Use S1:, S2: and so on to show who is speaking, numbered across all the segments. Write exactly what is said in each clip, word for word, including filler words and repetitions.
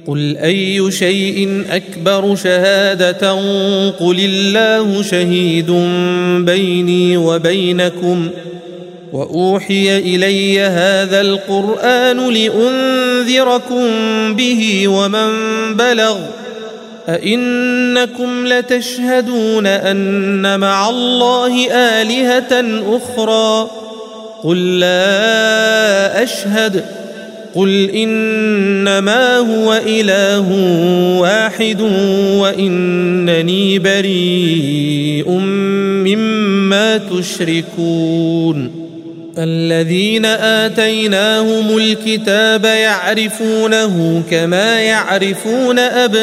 S1: قل أي شيء أكبر شهادة قل الله شهيد بيني وبينكم وأوحي إلي هذا القرآن لأنذركم به ومن بلغ أئنكم لتشهدون أن مع الله آلهة أخرى قل لا أشهد قل إنما هو إله واحد وإنني بريء مما تشركون الذين آتيناهم الكتاب يعرفونه كما يعرفون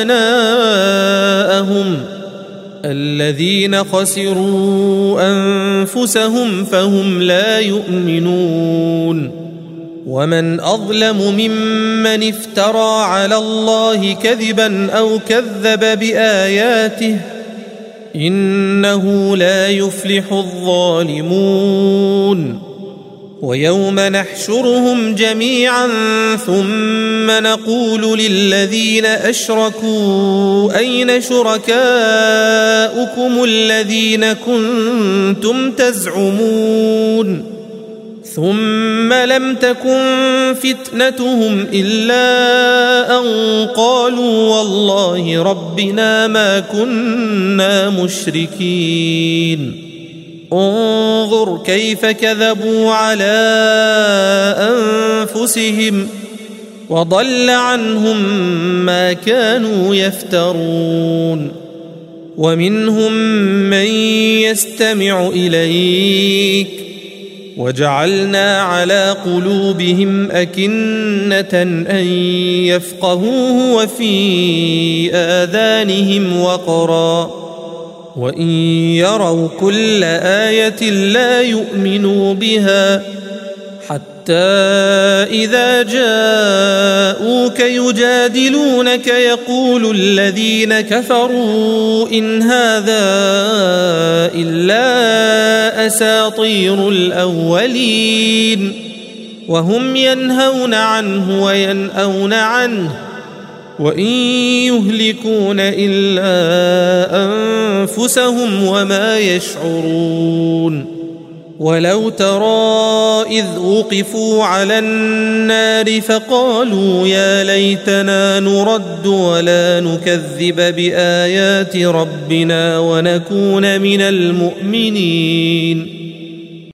S1: أبناءهم الذين خسروا أنفسهم فهم لا يؤمنون ومن أظلم ممن افترى على الله كذبا أو كذب بآياته إنه لا يفلح الظالمون ويوم نحشرهم جميعا ثم نقول للذين أشركوا أين شركاؤكم الذين كنتم تزعمون ثم لم تكن فتنتهم إلا أن قالوا والله ربنا ما كنا مشركين انظر كيف كذبوا على أنفسهم وضل عنهم ما كانوا يفترون ومنهم من يستمع إليك وجعلنا على قلوبهم أكنة أن يفقهوه وفي آذانهم وقرا وإن يروا كل آية لا يؤمنوا بها حتى إذا جاءوك يجادلونك يقول الذين كفروا إن هذا إلا أساطير الأولين وهم ينهون عنه وينأون عنه وإن يهلكون إلا أنفسهم وما يشعرون ولو ترى إذ وقفوا على النار فقالوا يا ليتنا نرد ولا نكذب بآيات ربنا ونكون من المؤمنين